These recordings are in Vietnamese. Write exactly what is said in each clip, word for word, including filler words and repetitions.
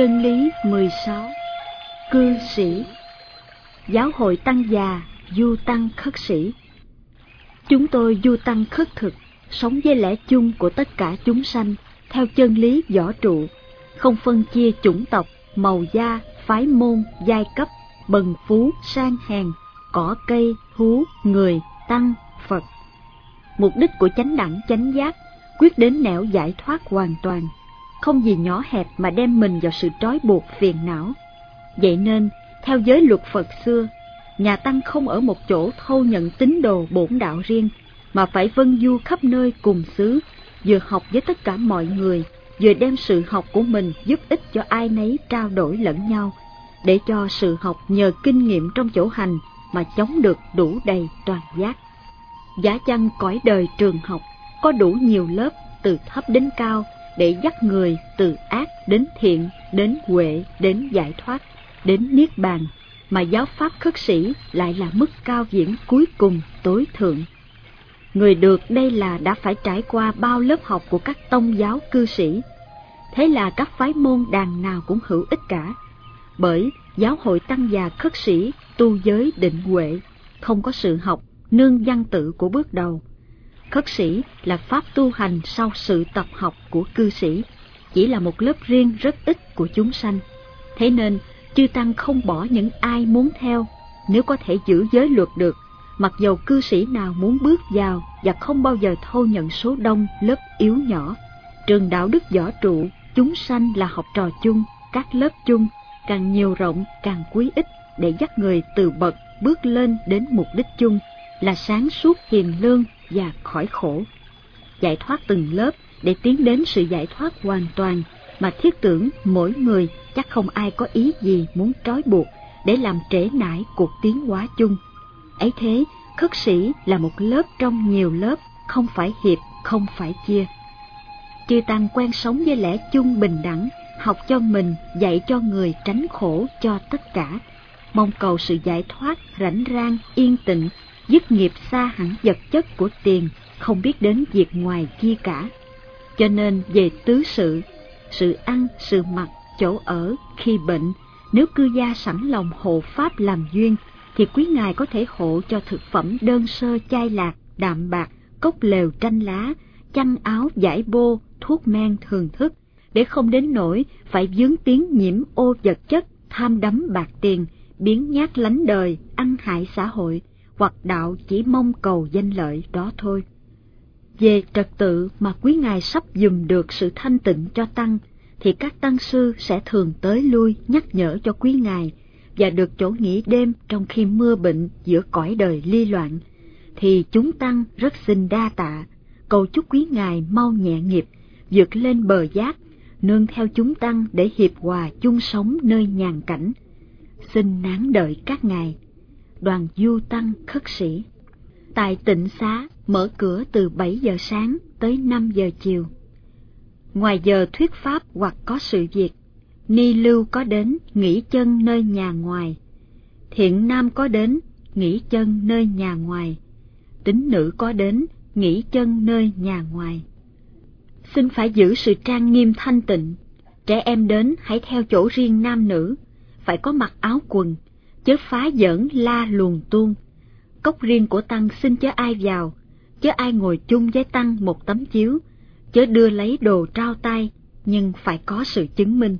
Chân lý mười sáu. Cư sĩ. Giáo hội tăng già, du tăng khất sĩ. Chúng tôi du tăng khất thực, sống với lẽ chung của tất cả chúng sanh, theo chân lý võ trụ, không phân chia chủng tộc, màu da, phái môn, giai cấp, bần phú, sang hèn, cỏ cây, thú, người, tăng, Phật. Mục đích của chánh đẳng chánh giác quyết đến nẻo giải thoát hoàn toàn, không vì nhỏ hẹp mà đem mình vào sự trói buộc phiền não. Vậy nên, theo giới luật Phật xưa, nhà tăng không ở một chỗ thâu nhận tín đồ bổn đạo riêng, mà phải vân du khắp nơi cùng xứ, vừa học với tất cả mọi người, vừa đem sự học của mình giúp ích cho ai nấy trao đổi lẫn nhau, để cho sự học nhờ kinh nghiệm trong chỗ hành mà chống được đủ đầy toàn giác. Giả chăng cõi đời trường học có đủ nhiều lớp từ thấp đến cao để dắt người từ ác đến thiện, đến huệ, đến giải thoát, đến niết bàn, mà giáo pháp khất sĩ lại là mức cao viễn cuối cùng tối thượng. Người được đây là đã phải trải qua bao lớp học của các tông giáo cư sĩ. Thế là các phái môn đàn nào cũng hữu ích cả, bởi giáo hội tăng già khất sĩ tu giới định huệ, không có sự học nương văn tự của bước đầu. Khất sĩ là pháp tu hành sau sự tập học của cư sĩ, chỉ là một lớp riêng rất ít của chúng sanh. Thế nên chư tăng không bỏ những ai muốn theo, nếu có thể giữ giới luật được, mặc dầu cư sĩ nào muốn bước vào, và không bao giờ thâu nhận số đông lớp yếu nhỏ. Trường đạo đức võ trụ, chúng sanh là học trò chung, các lớp chung, càng nhiều rộng càng quý ích, để dắt người từ bậc bước lên đến mục đích chung là sáng suốt hiền lương và khỏi khổ. Giải thoát từng lớp để tiến đến sự giải thoát hoàn toàn, mà thiết tưởng mỗi người chắc không ai có ý gì muốn trói buộc để làm trễ nải cuộc tiến hóa chung. Ấy thế, khất sĩ là một lớp trong nhiều lớp, không phải hiệp, không phải chia. Chư tăng quen sống với lẽ chung bình đẳng, học cho mình, dạy cho người, tránh khổ cho tất cả, mong cầu sự giải thoát rảnh rang, yên tịnh, dứt nghiệp xa hẳn vật chất của tiền, không biết đến việc ngoài kia cả. Cho nên về tứ sự, sự ăn, sự mặc, chỗ ở, khi bệnh, nếu cư gia sẵn lòng hộ pháp làm duyên, thì quý ngài có thể hộ cho thực phẩm đơn sơ chai lạc, đạm bạc, cốc lều tranh lá, chăn áo vải bô, thuốc men thường thức, để không đến nỗi phải vướng tiếng nhiễm ô vật chất, tham đắm bạc tiền, biến nhát lánh đời, ăn hại xã hội, hoặc đạo chỉ mong cầu danh lợi đó thôi. Về trật tự mà quý ngài sắp dùm được sự thanh tịnh cho tăng, thì các tăng sư sẽ thường tới lui nhắc nhở cho quý ngài, và được chỗ nghỉ đêm trong khi mưa bệnh giữa cõi đời ly loạn, thì chúng tăng rất xin đa tạ, cầu chúc quý ngài mau nhẹ nghiệp, vượt lên bờ giác, nương theo chúng tăng để hiệp hòa chung sống nơi nhàn cảnh. Xin nán đợi các ngài. Đoàn du tăng khất sĩ. Tại tịnh xá mở cửa từ bảy giờ sáng tới năm giờ chiều. Ngoài giờ thuyết pháp hoặc có sự việc, ni lưu có đến nghỉ chân nơi nhà ngoài, thiện nam có đến nghỉ chân nơi nhà ngoài, tín nữ có đến nghỉ chân nơi nhà ngoài. Xin phải giữ sự trang nghiêm thanh tịnh. Trẻ em đến hãy theo chỗ riêng nam nữ, phải có mặc áo quần, chớ phá giỡn la luồn tuôn. Cốc riêng của tăng xin chớ ai vào, chớ ai ngồi chung với tăng một tấm chiếu, chớ đưa lấy đồ trao tay, nhưng phải có sự chứng minh.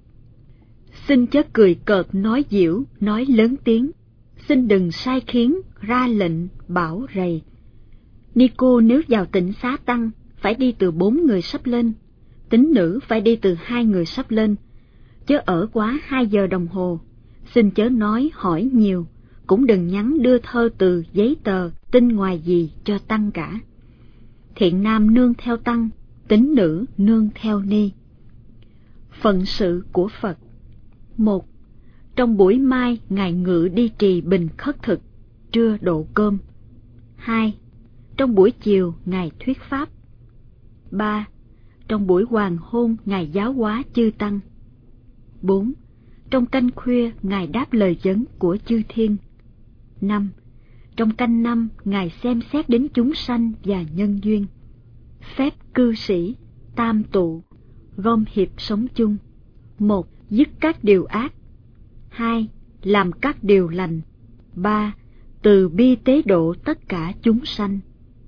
Xin chớ cười cợt nói giễu, nói lớn tiếng. Xin đừng sai khiến, ra lệnh, bảo rầy. Ni cô nếu vào tịnh xá tăng, phải đi từ bốn người sắp lên, tín nữ phải đi từ hai người sắp lên, chớ ở quá hai giờ đồng hồ. Xin chớ nói hỏi nhiều, cũng đừng nhắn đưa thơ từ, giấy tờ, tin ngoài gì cho tăng cả. Thiện nam nương theo tăng, tín nữ nương theo ni. Phận sự của Phật. Một. Trong buổi mai ngài ngự đi trì bình khất thực, trưa độ cơm. Hai. Trong buổi chiều ngài thuyết pháp. Ba. Trong buổi hoàng hôn ngài giáo hóa chư tăng. Bốn. Trong canh khuya ngài đáp lời vấn của chư thiên. Năm. Trong canh năm ngài xem xét đến chúng sanh và nhân duyên. Phép cư sĩ, tam tụ, gom hiệp sống chung. Một. dứt các điều ác. Hai, làm các điều lành. Ba, từ bi tế độ tất cả chúng sanh.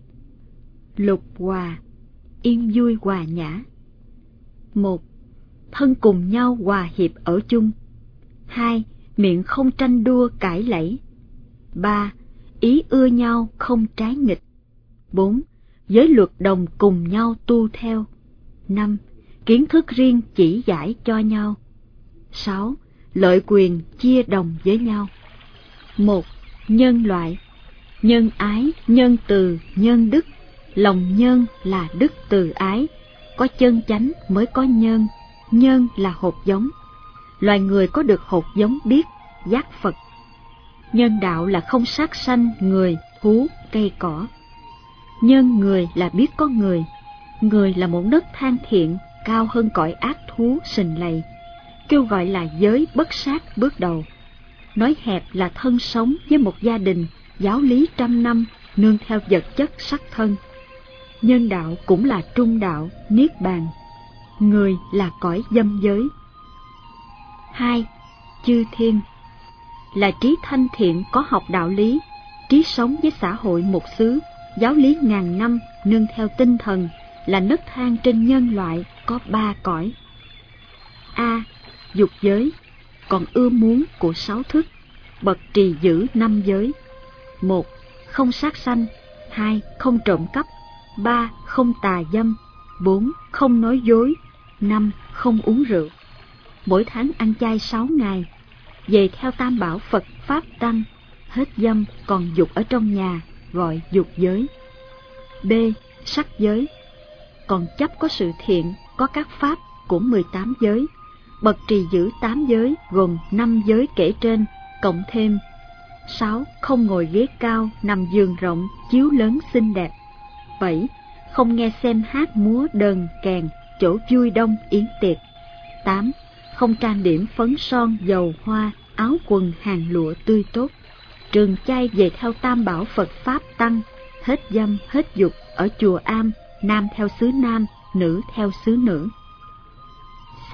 Lục hòa, yên vui hòa nhã. Một, thân cùng nhau hòa hiệp ở chung. Hai, miệng không tranh đua cãi lẫy. Ba, ý ưa nhau không trái nghịch. Bốn, giới luật đồng cùng nhau tu theo. Năm, kiến thức riêng chỉ giải cho nhau. Sáu, lợi quyền chia đồng với nhau. Một, nhân loại. Nhân ái, nhân từ, nhân đức. Lòng nhân là đức từ ái. Có chân chánh mới có nhân. Nhân là hột giống. Loài người có được hột giống biết, giác Phật. Nhân đạo là không sát sanh người, thú, cây cỏ. Nhân người là biết có người. Người là một nấc thang thiện, cao hơn cõi ác thú sình lầy. Kêu gọi là giới bất sát bước đầu. Nói hẹp là thân sống với một gia đình, giáo lý trăm năm, nương theo vật chất sắc thân. Nhân đạo cũng là trung đạo, niết bàn. Người là cõi dâm giới. Hai, chư thiên. Là trí thanh thiện có học đạo lý, trí sống với xã hội một xứ, giáo lý ngàn năm, nương theo tinh thần, là nấc thang trên nhân loại có ba cõi. A, dục giới, còn ưa muốn của sáu thức, bậc trì giữ năm giới. Một, không sát sanh. Hai, không trộm cắp. Ba, không tà dâm. Bốn, không nói dối. Năm, không uống rượu. Mỗi tháng ăn chay sáu ngày. Về theo tam bảo Phật Pháp Tăng. Hết dâm còn dục ở trong nhà, gọi dục giới. B, sắc giới. Còn chấp có sự thiện, có các pháp của mười tám giới. Bậc trì giữ tám giới gồm năm giới kể trên, cộng thêm. Sáu, không ngồi ghế cao, nằm giường rộng, chiếu lớn xinh đẹp. Bảy, không nghe xem hát múa đờn kèn, chỗ vui đông yến tiệc. Tám, không trang điểm phấn son dầu hoa, áo quần hàng lụa tươi tốt. Trường chay về theo tam bảo Phật Pháp Tăng. Hết dâm hết dục ở chùa Am, nam theo xứ nam, nữ theo xứ nữ. C,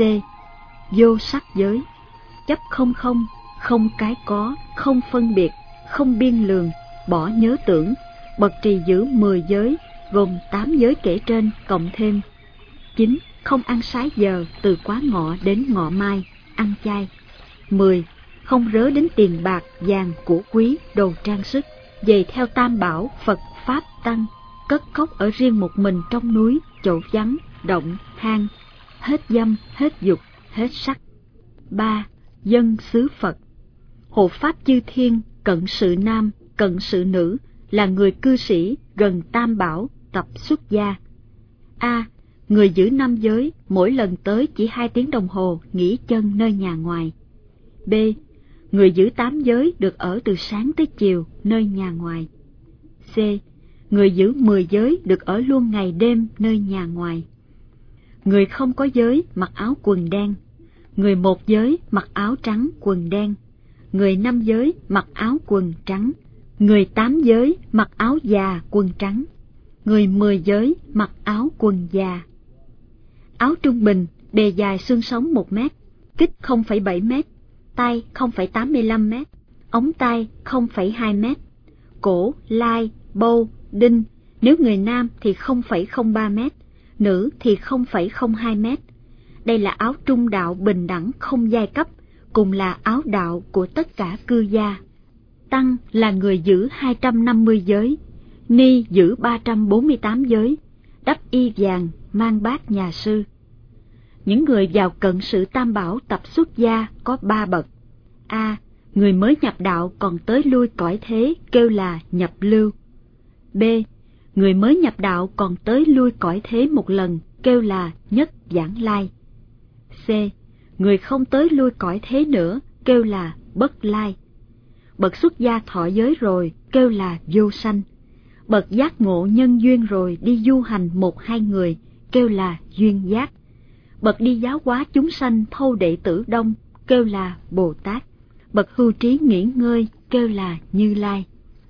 vô sắc giới. Chấp không không, không cái có, không phân biệt, không biên lường, bỏ nhớ tưởng. Bậc trì giữ mười giới gồm tám giới kể trên, cộng thêm. Chín, không ăn sái giờ từ quá ngọ đến ngọ mai, ăn chay. Mười, không rớ đến tiền bạc, vàng, của quý, đồ trang sức. Về theo tam bảo Phật Pháp Tăng, cất cốc ở riêng một mình trong núi, chỗ vắng, động, hang. Hết dâm, hết dục, hết sắc. Ba, dân xứ Phật. Hộ pháp chư thiên, cận sự nam, cận sự nữ, là người cư sĩ gần tam bảo, tập xuất gia. A, người giữ năm giới, mỗi lần tới chỉ hai tiếng đồng hồ, nghỉ chân nơi nhà ngoài. B, người giữ tám giới được ở từ sáng tới chiều nơi nhà ngoài. C, người giữ mười giới được ở luôn ngày đêm nơi nhà ngoài. Người không có giới mặc áo quần đen. Người một giới mặc áo trắng quần đen. Người năm giới mặc áo quần trắng. Người tám giới mặc áo già quần trắng. Người mười giới mặc áo quần già. Áo trung bình, bề dài xương sống một mét, kích không phẩy bảy mét, tay không phẩy tám mươi lăm mét, ống tay không phẩy hai mét, cổ, lai, bâu, đinh, nếu người nam thì không phẩy không ba mét, nữ thì không phẩy không hai mét. Đây là áo trung đạo bình đẳng không giai cấp, cùng là áo đạo của tất cả cư gia. Tăng là người giữ hai trăm năm mươi giới, ni giữ ba trăm bốn mươi tám giới, đắp y vàng, mang bát nhà sư. Những người vào cận sự tam bảo tập xuất gia có ba bậc. A, người mới nhập đạo còn tới lui cõi thế kêu là nhập lưu. B, người mới nhập đạo còn tới lui cõi thế một lần kêu là nhất vãng lai. C, người không tới lui cõi thế nữa kêu là bất lai. Bậc xuất gia thọ giới rồi kêu là vô sanh. Bậc giác ngộ nhân duyên rồi đi du hành một hai người kêu là duyên giác. Bậc đi giáo hóa chúng sanh thâu đệ tử đông kêu là Bồ Tát. Bậc hưu trí nghỉ ngơi kêu là Như Lai.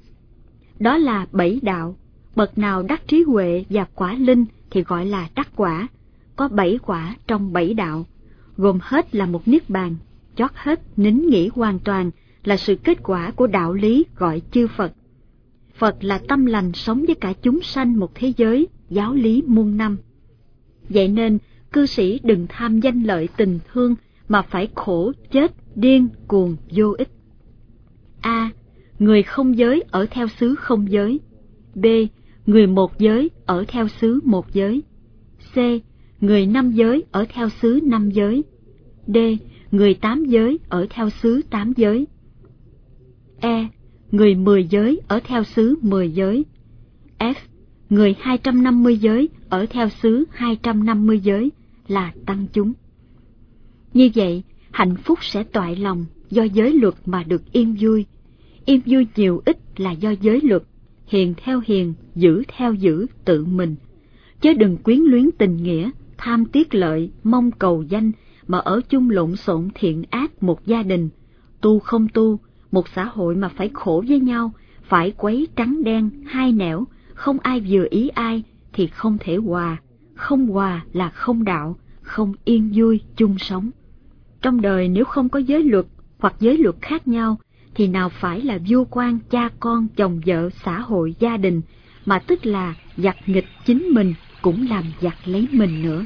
Đó là bảy đạo. Bậc nào đắc trí huệ và quả linh thì gọi là đắc quả. Có bảy quả trong bảy đạo, gồm hết là một niết bàn, chót hết nín nghỉ hoàn toàn là sự kết quả của đạo lý gọi chư Phật. Phật là tâm lành sống với cả chúng sanh một thế giới, giáo lý muôn năm. Vậy nên, cư sĩ đừng tham danh lợi tình thương mà phải khổ, chết, điên, cuồng, vô ích. A. Người không giới ở theo xứ không giới. B. Người một giới ở theo xứ một giới. C. Người năm giới ở theo xứ năm giới. D. Người tám giới ở theo xứ tám giới. E. Người mười giới ở theo xứ mười giới. F. Người hai trăm năm mươi giới ở theo xứ hai trăm năm mươi giới là tăng chúng. Như vậy, hạnh phúc sẽ toại lòng do giới luật mà được yên vui. Yên vui nhiều ít là do giới luật, hiền theo hiền, giữ theo giữ tự mình. Chớ đừng quyến luyến tình nghĩa, tham tiết lợi, mong cầu danh mà ở chung lộn xộn thiện ác một gia đình. Tu không tu, một xã hội mà phải khổ với nhau, phải quấy trắng đen, hai nẻo, không ai vừa ý ai thì không thể hòa. Không hòa là không đạo, không yên vui chung sống. Trong đời nếu không có giới luật hoặc giới luật khác nhau, thì nào phải là vua quan, cha con, chồng vợ, xã hội, gia đình, mà tức là giặc nghịch chính mình cũng làm giặc lấy mình nữa.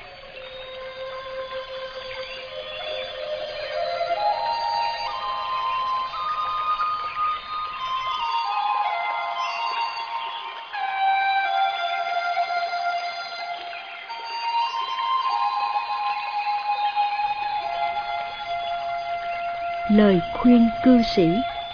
Lời khuyên cư sĩ.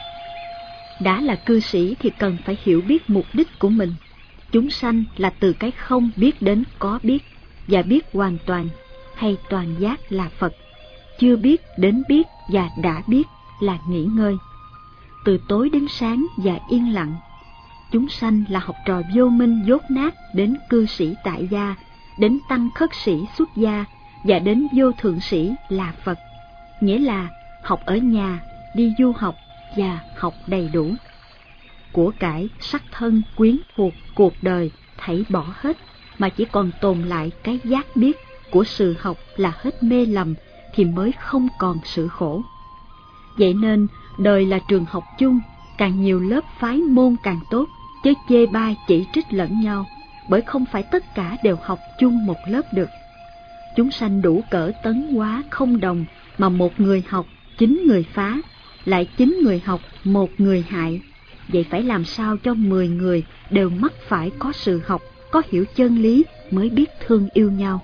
Đã là cư sĩ thì cần phải hiểu biết mục đích của mình. Chúng sanh là từ cái không biết đến có biết, và biết hoàn toàn hay toàn giác là Phật. Chưa biết đến biết và đã biết là nghỉ ngơi. Từ tối đến sáng và yên lặng. Chúng sanh là học trò vô minh dốt nát đến cư sĩ tại gia, đến tăng khất sĩ xuất gia và đến vô thượng sĩ là Phật. Nghĩa là học ở nhà, đi du học và học đầy đủ. Của cải, sắc thân, quyến thuộc, cuộc đời thảy bỏ hết, mà chỉ còn tồn lại cái giác biết của sự học là hết mê lầm thì mới không còn sự khổ. Vậy nên đời là trường học chung, càng nhiều lớp phái môn càng tốt, chứ chê bai chỉ trích lẫn nhau, bởi không phải tất cả đều học chung một lớp được. Chúng sanh đủ cỡ tấn hóa không đồng, mà một người học chín người phá, lại chín người học một người hại. Vậy phải làm sao cho mười người đều mắc phải có sự học, có hiểu chân lý mới biết thương yêu nhau.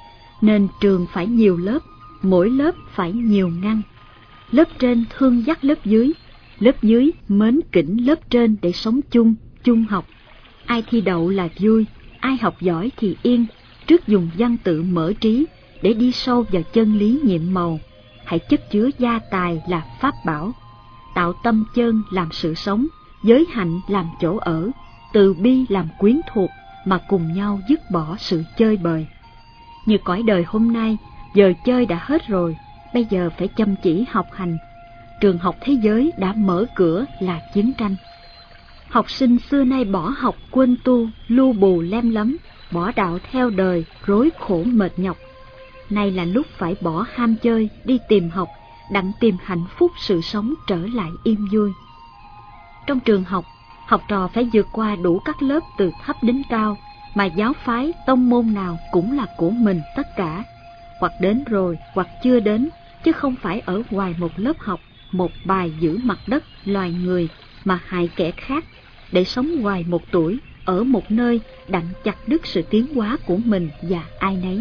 Nên trường phải nhiều lớp, mỗi lớp phải nhiều ngăn. Lớp trên thương dắt lớp dưới, lớp dưới mến kỉnh lớp trên để sống chung, chung học. Ai thi đậu là vui, ai học giỏi thì yên, trước dùng văn tự mở trí để đi sâu vào chân lý nhiệm màu. Hãy chất chứa gia tài là pháp bảo, tạo tâm chân làm sự sống, giới hạnh làm chỗ ở, từ bi làm quyến thuộc, mà cùng nhau dứt bỏ sự chơi bời. Như cõi đời hôm nay, giờ chơi đã hết rồi, bây giờ phải chăm chỉ học hành. Trường học thế giới đã mở cửa là chiến tranh. Học sinh xưa nay bỏ học quên tu, lu bù lem lắm, bỏ đạo theo đời, rối khổ mệt nhọc. Nay là lúc phải bỏ ham chơi, đi tìm học, đặng tìm hạnh phúc sự sống trở lại yên vui. Trong trường học, học trò phải vượt qua đủ các lớp từ thấp đến cao, mà giáo phái, tông môn nào cũng là của mình tất cả. Hoặc đến rồi, hoặc chưa đến, chứ không phải ở ngoài một lớp học, một bài giữ mặt đất, loài người, mà hại kẻ khác, để sống ngoài một tuổi, ở một nơi đặng chặt đứt sự tiến hóa của mình và ai nấy.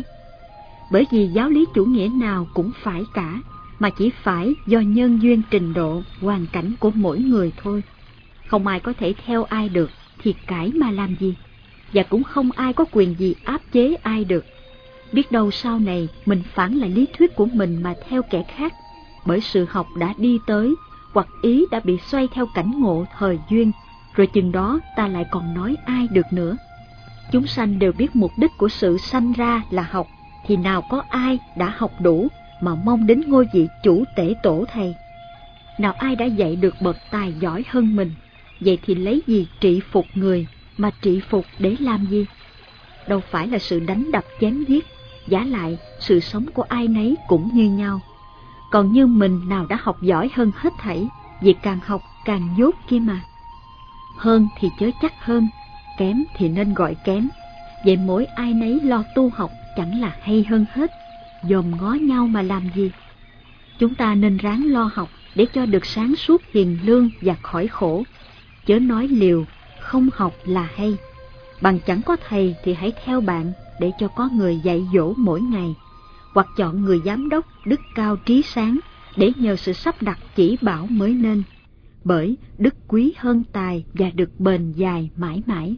Bởi vì giáo lý chủ nghĩa nào cũng phải cả, mà chỉ phải do nhân duyên trình độ, hoàn cảnh của mỗi người thôi. Không ai có thể theo ai được, thì cãi mà làm gì? Và cũng không ai có quyền gì áp chế ai được. Biết đâu sau này mình phản lại lý thuyết của mình mà theo kẻ khác, bởi sự học đã đi tới, hoặc ý đã bị xoay theo cảnh ngộ thời duyên, rồi chừng đó ta lại còn nói ai được nữa. Chúng sanh đều biết mục đích của sự sanh ra là học, thì nào có ai đã học đủ mà mong đến ngôi vị chủ tể tổ thầy. Nào ai đã dạy được bậc tài giỏi hơn mình, vậy thì lấy gì trị phục người, mà trị phục để làm gì? Đâu phải là sự đánh đập chém giết, Vả lại, sự sống của ai nấy cũng như nhau. Còn như mình nào đã học giỏi hơn hết thảy, vì càng học càng dốt kia mà. Hơn thì chớ chắc hơn, kém thì nên gọi kém. Vậy mỗi ai nấy lo tu học chẳng là hay hơn hết, dòm ngó nhau mà làm gì. Chúng ta nên ráng lo học để cho được sáng suốt hiền lương và khỏi khổ. Chớ nói liều, không học là hay. Bằng chẳng có thầy thì hãy theo bạn để cho có người dạy dỗ mỗi ngày. Hoặc chọn người giám đốc đức cao trí sáng để nhờ sự sắp đặt chỉ bảo mới nên. Bởi đức quý hơn tài và được bền dài mãi mãi.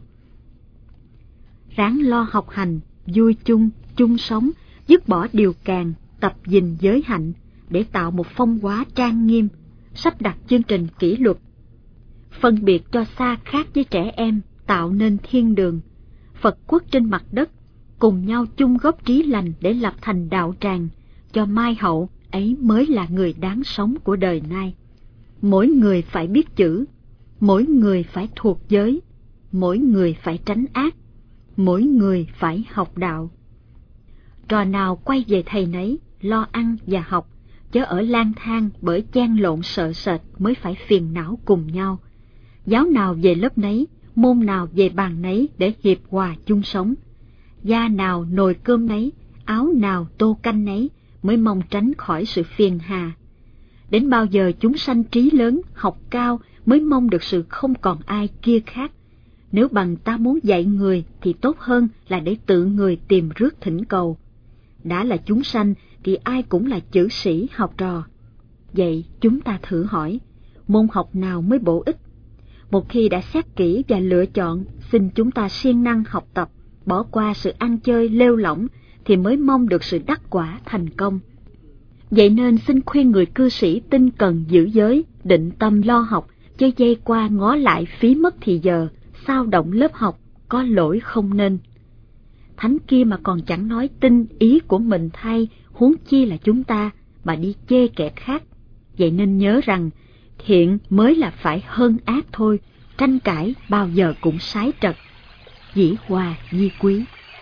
Ráng lo học hành, vui chung, chung sống, dứt bỏ điều càn, tập gìn giới hạnh để tạo một phong hóa trang nghiêm, sắp đặt chương trình kỷ luật. Phân biệt cho xa khác với trẻ em, tạo nên thiên đường. Phật quốc trên mặt đất, cùng nhau chung góp trí lành để lập thành đạo tràng, cho mai hậu ấy mới là người đáng sống của đời nay. Mỗi người phải biết chữ, mỗi người phải thuộc giới, mỗi người phải tránh ác, mỗi người phải học đạo. Trò nào quay về thầy nấy, lo ăn và học, chớ ở lang thang bởi chan lộn sợ sệt mới phải phiền não cùng nhau. Giáo nào về lớp nấy, môn nào về bàn nấy để hiệp hòa chung sống. Da nào nồi cơm nấy, áo nào tô canh nấy, mới mong tránh khỏi sự phiền hà. Đến bao giờ chúng sanh trí lớn, học cao mới mong được sự không còn ai kia khác. Nếu bằng ta muốn dạy người thì tốt hơn là để tự người tìm rước thỉnh cầu. Đã là chúng sanh thì ai cũng là chữ sĩ học trò. Vậy chúng ta thử hỏi, môn học nào mới bổ ích? Một khi đã xét kỹ và lựa chọn, xin chúng ta siêng năng học tập, bỏ qua sự ăn chơi lêu lỏng thì mới mong được sự đắc quả thành công. Vậy nên xin khuyên người cư sĩ tinh cần giữ giới, định tâm lo học, chứ dây qua ngó lại phí mất thì giờ, sao động lớp học, có lỗi không nên. Thánh kia mà còn chẳng nói tin ý của mình thay, huống chi là chúng ta, mà đi chê kẻ khác. Vậy nên nhớ rằng, thiện mới là phải hơn ác thôi, tranh cãi bao giờ cũng sái trật. Dĩ hòa vi quý.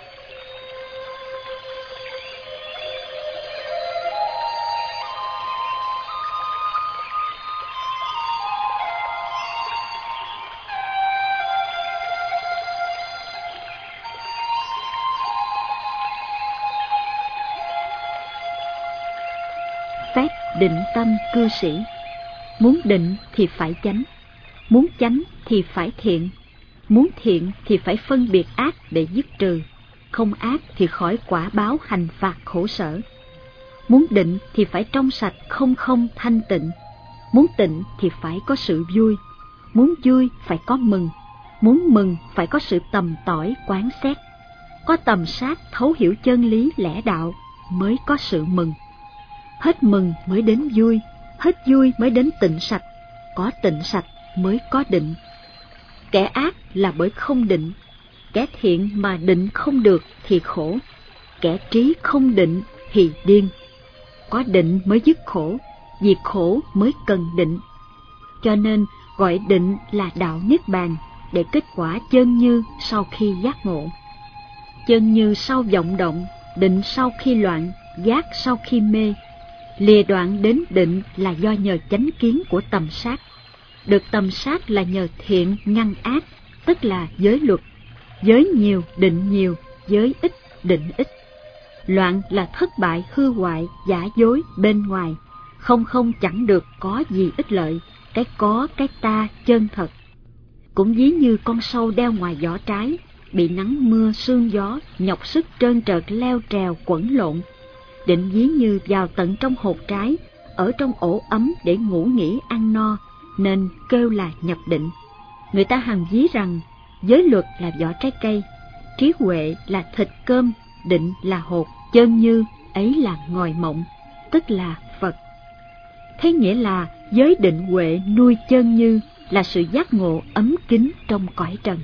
Phép định tâm cư sĩ. Muốn định thì phải chánh, muốn chánh thì phải thiện, muốn thiện thì phải phân biệt ác để dứt trừ, không ác thì khỏi quả báo hành phạt khổ sở. Muốn định thì phải trong sạch không không thanh tịnh, muốn tịnh thì phải có sự vui, muốn vui phải có mừng, muốn mừng phải có sự tầm tỏi quán xét, có tầm sát thấu hiểu chân lý lẽ đạo mới có sự mừng. Hết mừng mới đến vui, hết vui mới đến tịnh sạch, có tịnh sạch mới có định. Kẻ ác là bởi không định, kẻ thiện mà định không được thì khổ, kẻ trí không định thì điên. Có định mới dứt khổ, vì khổ mới cần định. Cho nên gọi định là đạo niết bàn, để kết quả chân như sau khi giác ngộ. Chân như sau vọng động, định sau khi loạn, giác sau khi mê. Lìa đoạn đến định là do nhờ chánh kiến của tầm sát. Được tầm sát là nhờ thiện ngăn ác, tức là giới luật. Giới nhiều định nhiều, giới ít định ít. Loạn là thất bại hư hoại, giả dối bên ngoài. Không không chẳng được có gì ích lợi, cái có cái ta chân thật. Cũng ví như con sâu đeo ngoài vỏ trái, bị nắng mưa sương gió, nhọc sức trơn trợt leo trèo quẩn lộn. Định ví như vào tận trong hột trái, ở trong ổ ấm để ngủ nghỉ ăn no, nên kêu là nhập định. Người ta hằng ví rằng giới luật là vỏ trái cây, trí huệ là thịt cơm, định là hột, chân như ấy là ngòi mộng, tức là Phật. Thế nghĩa là giới định huệ nuôi chân như là sự giác ngộ ấm kín trong cõi trần.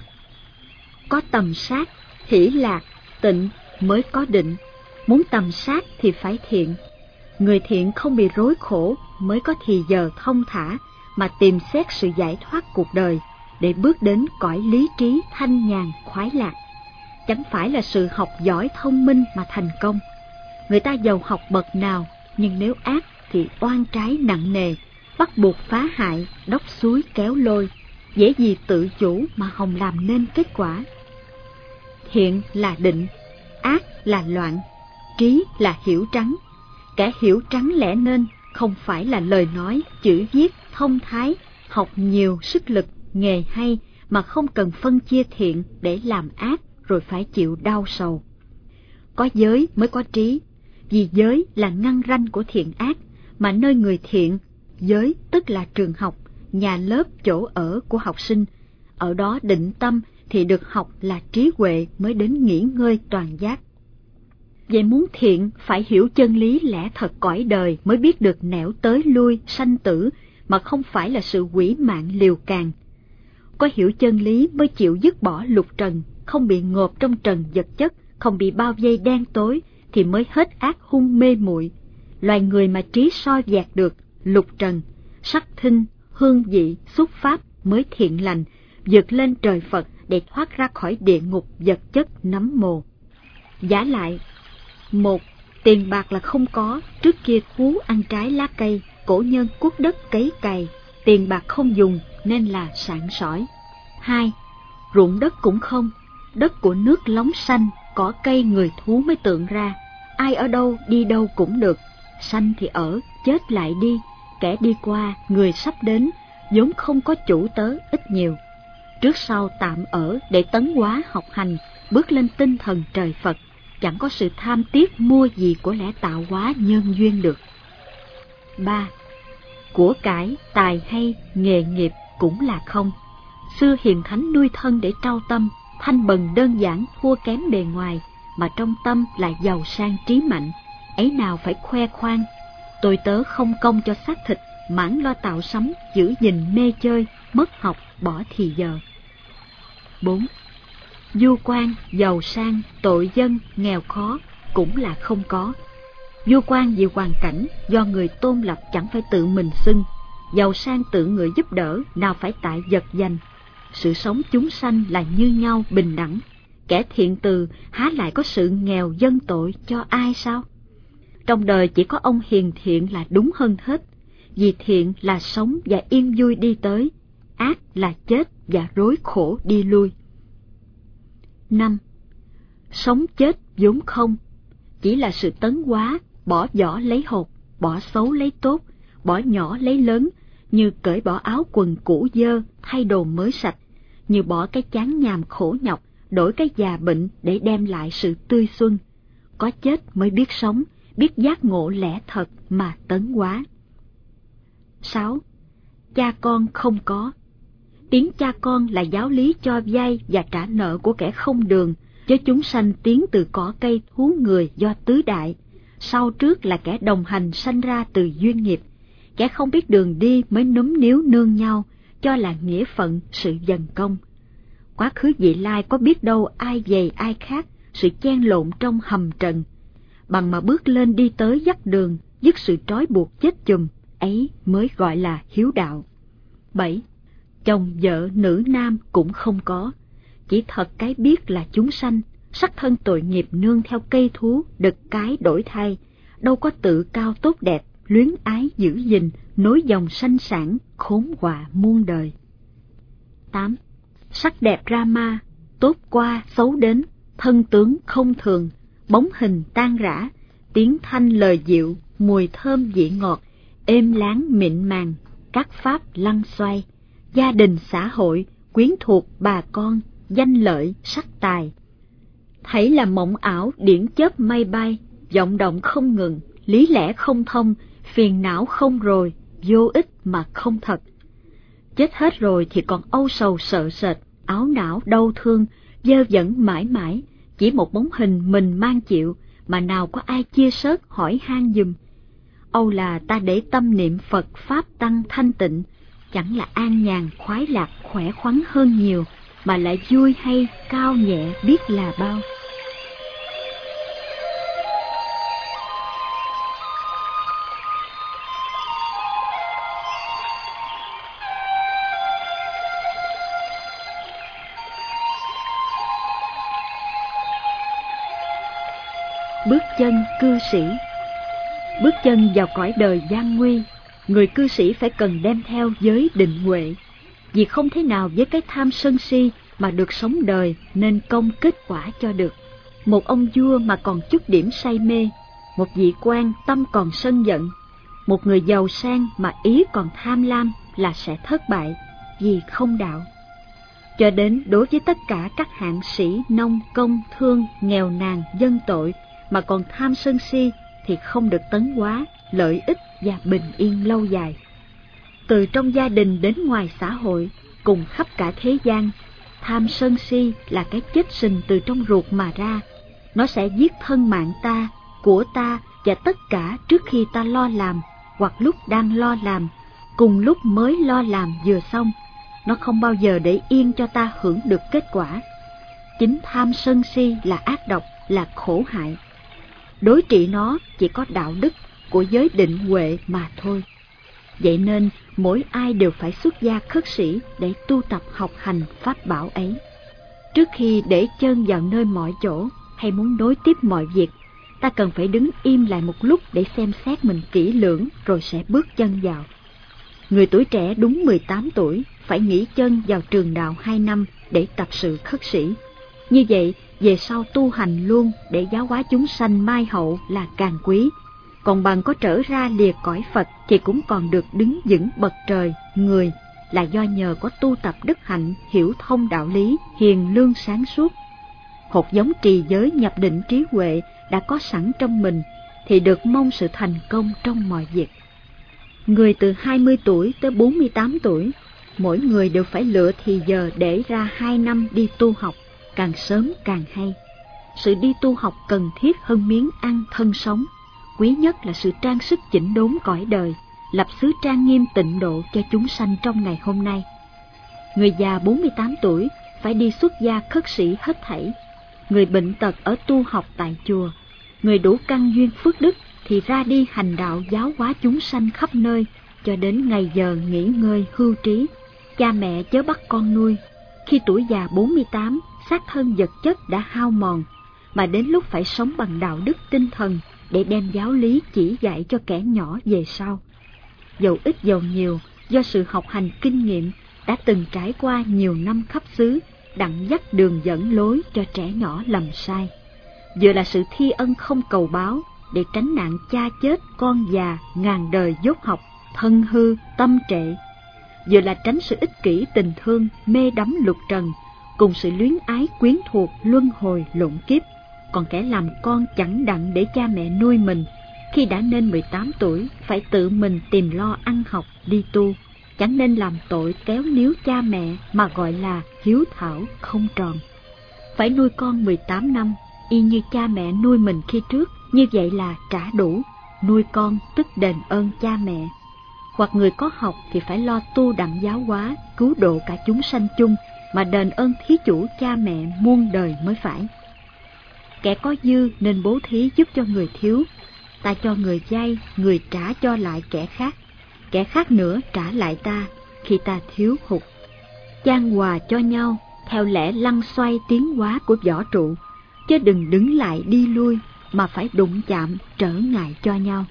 Có tầm sát, hỷ lạc, tịnh mới có định. Muốn tầm sát thì phải thiện. Người thiện không bị rối khổ mới có thì giờ thông thả mà tìm xét sự giải thoát cuộc đời để bước đến cõi lý trí thanh nhàn khoái lạc. chẳng phải là sự học giỏi thông minh mà thành công. Người ta giàu học bậc nào, nhưng nếu ác thì oan trái nặng nề, bắt buộc phá hại, đốc suối kéo lôi, dễ gì tự chủ mà hòng làm nên kết quả. Thiện là định, ác là loạn, trí là hiểu trắng. Kẻ hiểu trắng lẽ nên không phải là lời nói, chữ viết, thông thái, học nhiều, sức lực, nghề hay mà không cần phân chia thiện để làm ác rồi phải chịu đau sầu. Có giới mới có trí, vì giới là ngăn ranh của thiện ác, mà nơi người thiện, giới tức là trường học, nhà lớp, chỗ ở của học sinh. Ở đó định tâm thì được học là trí huệ mới đến nghỉ ngơi toàn giác. Vậy muốn thiện phải hiểu chân lý lẽ thật cõi đời mới biết được nẻo tới lui, sanh tử, mà không phải là sự quỷ mạng liều càng. Có hiểu chân lý mới chịu dứt bỏ lục trần, không bị ngộp trong trần vật chất, không bị bao vây đen tối, thì mới hết ác hung mê muội. Loài người mà trí soi dạt được lục trần, sắc thinh, hương vị, xúc pháp mới thiện lành, vượt lên trời Phật để thoát ra khỏi địa ngục vật chất nấm mồ. Giả lại, một, tiền bạc là không có, trước kia thú ăn trái lá cây, cổ nhân cuốc đất cấy cày, tiền bạc không dùng nên là sạn sỏi. Hai, ruộng đất cũng không, đất của nước lóng xanh, cỏ cây người thú mới tượng ra, ai ở đâu đi đâu cũng được, sanh thì ở, chết lại đi, kẻ đi qua, người sắp đến, vốn không có chủ tớ ít nhiều. Trước sau tạm ở để tấn hóa học hành, bước lên tinh thần trời Phật, chẳng có sự tham tiếc mua gì của lẽ tạo hóa nhân duyên được. Ba, của cải, tài hay, nghề nghiệp cũng là không. Xưa hiền thánh nuôi thân để trau tâm, thanh bần đơn giản thua kém bề ngoài, mà trong tâm là giàu sang trí mạnh, ấy nào phải khoe khoang. Tôi tớ không công cho xác thịt, mãn lo tạo sắm, giữ gìn mê chơi, mất học, bỏ thì giờ. Bốn, du quan, giàu sang, tội dân, nghèo khó cũng là không có. Du quan vì hoàn cảnh, do người tôn lập chẳng phải tự mình xưng, giàu sang tự người giúp đỡ, nào phải tại vật danh. Sự sống chúng sanh là như nhau bình đẳng, kẻ thiện từ há lại có sự nghèo dân tội cho ai sao? Trong đời chỉ có ông hiền thiện là đúng hơn hết, vì thiện là sống và yên vui đi tới, ác là chết và rối khổ đi lui. Năm, sống chết vốn không, chỉ là sự tấn hóa, bỏ vỏ lấy hột, bỏ xấu lấy tốt, bỏ nhỏ lấy lớn, như cởi bỏ áo quần cũ dơ, thay đồ mới sạch, như bỏ cái chán nhàm khổ nhọc, đổi cái già bệnh để đem lại sự tươi xuân. Có chết mới biết sống, biết giác ngộ lẽ thật mà tấn hóa. Sáu, cha con không có. Tiếng cha con là giáo lý cho vay và trả nợ của kẻ không đường, chứ chúng sanh tiến từ cỏ cây thú người do tứ đại. Sau trước là kẻ đồng hành sanh ra từ duyên nghiệp, kẻ không biết đường đi mới núm níu nương nhau, cho là nghĩa phận sự dần công. Quá khứ vị lai có biết đâu ai dày ai khác, sự chen lộn trong hầm trần. Bằng mà bước lên đi tới dắt đường, dứt sự trói buộc chết chùm, ấy mới gọi là hiếu đạo. Bảy, chồng vợ nữ nam cũng không có, chỉ thật cái biết là chúng sanh, sắc thân tội nghiệp nương theo cây thú, đực cái đổi thay, đâu có tự cao tốt đẹp, luyến ái giữ gìn, nối dòng sanh sản, khốn họa muôn đời. Tám, sắc đẹp ra ma, tốt qua xấu đến, thân tướng không thường, bóng hình tan rã, tiếng thanh lời dịu, mùi thơm vị ngọt, êm láng mịn màng, các pháp lăng xoay, gia đình xã hội, quyến thuộc bà con, danh lợi sắc tài. Thảy là mộng ảo điển chớp mây bay, vọng động không ngừng, lý lẽ không thông, phiền não không rồi, vô ích mà không thật. Chết hết rồi thì còn âu sầu sợ sệt, áo não đau thương, dơ dẫn mãi mãi, chỉ một bóng hình mình mang chịu, mà nào có ai chia sớt hỏi han giùm. Âu là ta để tâm niệm Phật Pháp Tăng thanh tịnh, chẳng là an nhàn khoái lạc khỏe khoắn hơn nhiều, mà lại vui hay cao nhẹ biết là bao. Bước chân cư sĩ. Bước chân vào cõi đời gian nguy, người cư sĩ phải cần đem theo giới định huệ, vì không thể nào với cái tham sân si mà được sống đời nên công kết quả cho được. Một ông vua mà còn chút điểm say mê, một vị quan tâm còn sân giận, một người giàu sang mà ý còn tham lam là sẽ thất bại vì không đạo. Cho đến đối với tất cả các hạng sĩ, nông, công, thương, nghèo nàn, dân tội mà còn tham sân si thì không được tấn hóa, lợi ích và bình yên lâu dài. Từ trong gia đình đến ngoài xã hội, cùng khắp cả thế gian, tham sân si là cái chết sình từ trong ruột mà ra. Nó sẽ giết thân mạng ta, của ta và tất cả trước khi ta lo làm, hoặc lúc đang lo làm, cùng lúc mới lo làm vừa xong. Nó không bao giờ để yên cho ta hưởng được kết quả. Chính tham sân si là ác độc, là khổ hại. Đối trị nó chỉ có đạo đức của giới định huệ mà thôi. Vậy nên mỗi ai đều phải xuất gia khất sĩ để tu tập học hành pháp bảo ấy. Trước khi để chân vào nơi mọi chỗ hay muốn nối tiếp mọi việc, ta cần phải đứng im lại một lúc để xem xét mình kỹ lưỡng rồi sẽ bước chân vào. Người tuổi trẻ đúng mười tám tuổi phải nghỉ chân vào trường đạo hai năm để tập sự khất sĩ. Như vậy, về sau tu hành luôn để giáo hóa chúng sanh mai hậu là càng quý. Còn bằng có trở ra lìa cõi Phật thì cũng còn được đứng vững bậc trời, người, là do nhờ có tu tập đức hạnh, hiểu thông đạo lý, hiền lương sáng suốt. Hột giống trì giới nhập định trí huệ đã có sẵn trong mình thì được mong sự thành công trong mọi việc. Người từ hai mươi tuổi tới bốn mươi tám tuổi, mỗi người đều phải lựa thì giờ để ra hai năm đi tu học, càng sớm càng hay. Sự đi tu học cần thiết hơn miếng ăn thân sống. Quý nhất là sự trang sức chỉnh đốn cõi đời, lập xứ trang nghiêm tịnh độ cho chúng sanh trong ngày hôm nay. Người già bốn mươi tám tuổi phải đi xuất gia khất sĩ hết thảy. Người bệnh tật ở tu học tại chùa. Người đủ căn duyên phước đức thì ra đi hành đạo giáo hóa chúng sanh khắp nơi, cho đến ngày giờ nghỉ ngơi hưu trí. Cha mẹ chớ bắt con nuôi. Khi tuổi già bốn mươi tám, xác thân vật chất đã hao mòn, mà đến lúc phải sống bằng đạo đức tinh thần để đem giáo lý chỉ dạy cho kẻ nhỏ về sau. Dầu ít dầu nhiều, do sự học hành kinh nghiệm đã từng trải qua nhiều năm khắp xứ, đặng dắt đường dẫn lối cho trẻ nhỏ lầm sai. Vừa là sự thi ân không cầu báo để tránh nạn cha chết con già ngàn đời dốt học, thân hư tâm trệ. Vừa là tránh sự ích kỷ tình thương mê đắm lục trần cùng sự luyến ái quyến thuộc luân hồi lộn kiếp. Còn kẻ làm con chẳng đặng để cha mẹ nuôi mình, khi đã nên mười tám tuổi phải tự mình tìm lo ăn học đi tu, chẳng nên làm tội kéo níu cha mẹ mà gọi là hiếu thảo không tròn. Phải nuôi con mười tám năm y như cha mẹ nuôi mình khi trước, như vậy là trả đủ. Nuôi con tức đền ơn cha mẹ. Hoặc người có học thì phải lo tu đặng giáo hóa, cứu độ cả chúng sanh chung, mà đền ơn thí chủ cha mẹ muôn đời mới phải. Kẻ có dư nên bố thí giúp cho người thiếu. Ta cho người vay, người trả cho lại kẻ khác. Kẻ khác nữa trả lại ta khi ta thiếu hụt. Chan hòa cho nhau theo lẽ lăn xoay tiến hóa của võ trụ, chứ đừng đứng lại đi lui mà phải đụng chạm trở ngại cho nhau.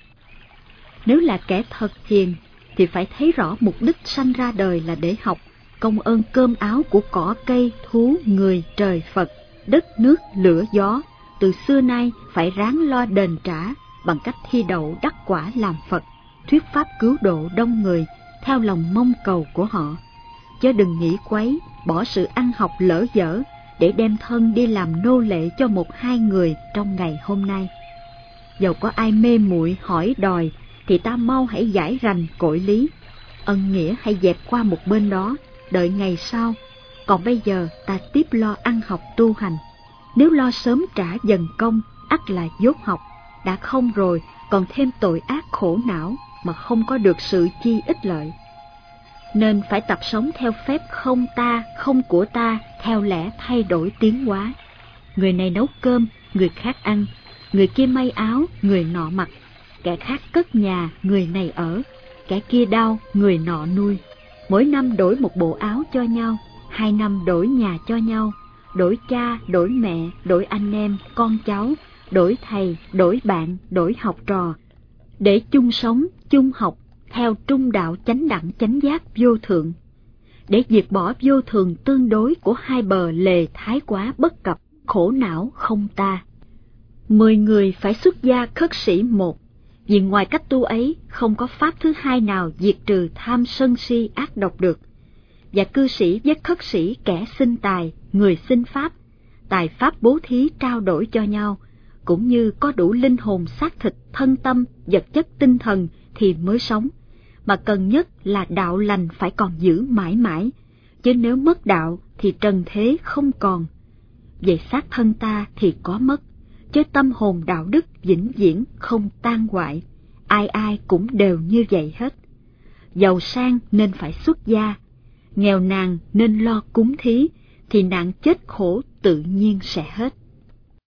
Nếu là kẻ thật hiền thì phải thấy rõ mục đích sanh ra đời là để học công ơn cơm áo của cỏ cây, thú, người, trời, Phật, đất, nước, lửa, gió. Từ xưa nay phải ráng lo đền trả bằng cách thi đậu đắc quả làm Phật, thuyết pháp cứu độ đông người theo lòng mong cầu của họ. Chớ đừng nghĩ quấy, bỏ sự ăn học lỡ dở để đem thân đi làm nô lệ cho một hai người trong ngày hôm nay. Dầu có ai mê muội hỏi đòi thì ta mau hãy giải rành cội lý. Ân nghĩa hãy dẹp qua một bên đó, đợi ngày sau. Còn bây giờ ta tiếp lo ăn học tu hành. Nếu lo sớm trả dần công, ắt là dốt học. Đã không rồi, còn thêm tội ác khổ não mà không có được sự chi ích lợi. Nên phải tập sống theo phép không ta, không của ta, theo lẽ thay đổi tiến hóa. Người này nấu cơm, người khác ăn. Người kia may áo, người nọ mặc. Kẻ khác cất nhà, người này ở. Kẻ kia đau, người nọ nuôi. Mỗi năm đổi một bộ áo cho nhau, hai năm đổi nhà cho nhau. Đổi cha, đổi mẹ, đổi anh em, con cháu, đổi thầy, đổi bạn, đổi học trò, để chung sống, chung học, theo trung đạo chánh đẳng chánh giác vô thượng, để diệt bỏ vô thường tương đối của hai bờ lề thái quá bất cập, khổ não không ta. Mười người phải xuất gia khất sĩ một, vì ngoài cách tu ấy không có pháp thứ hai nào diệt trừ tham sân si ác độc được. Và cư sĩ với khất sĩ kẻ sinh tài, người sinh pháp, tài pháp bố thí trao đổi cho nhau, cũng như có đủ linh hồn xác thịt, thân tâm, vật chất tinh thần thì mới sống, mà cần nhất là đạo lành phải còn giữ mãi mãi, chứ nếu mất đạo thì trần thế không còn. Về xác thân ta thì có mất, chứ tâm hồn đạo đức vĩnh viễn không tan hoại, ai ai cũng đều như vậy hết. Giàu sang nên phải xuất gia, nghèo nàn nên lo cúng thí, thì nạn chết khổ tự nhiên sẽ hết.